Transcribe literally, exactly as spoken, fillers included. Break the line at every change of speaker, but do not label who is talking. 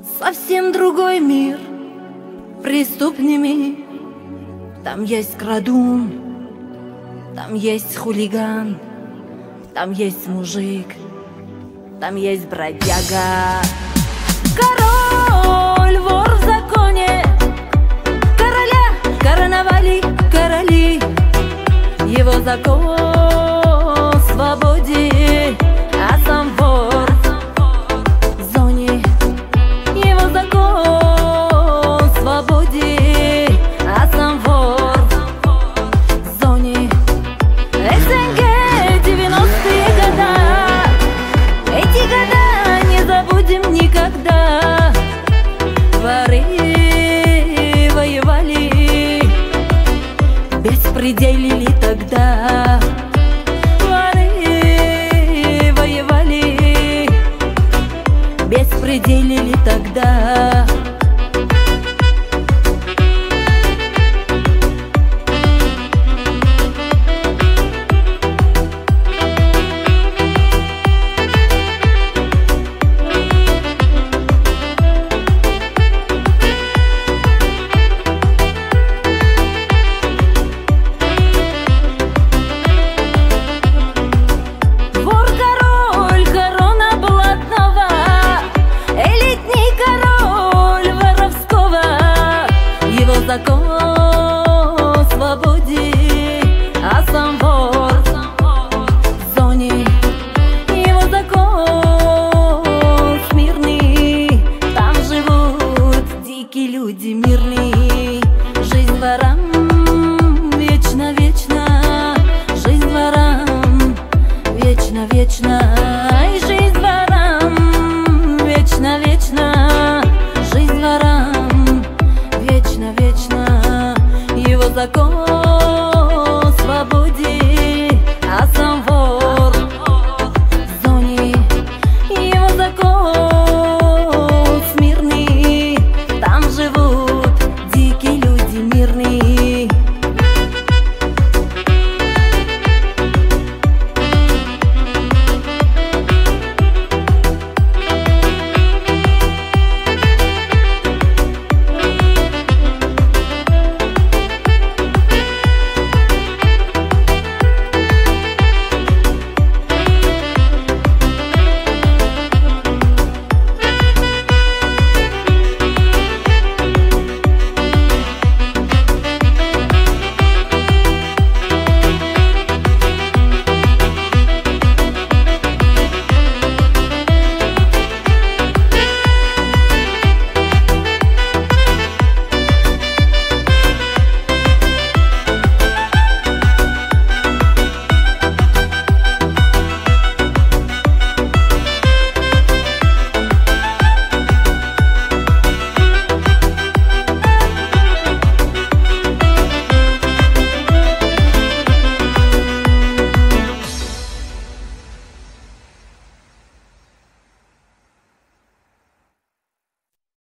Совсем другой мир, преступный мир. Там есть крадун, там есть хулиган, там есть мужик, там есть бродяга. Король, вор в законе, короля короновали короли. Его закон в свободе, а сам вор в зоне. Его закон в свободе, а сам вор в зоне. СНГ, девяностые года, эти года не забудем никогда. Воры воевали, беспределили тогда. Воры воевали, беспределили тогда.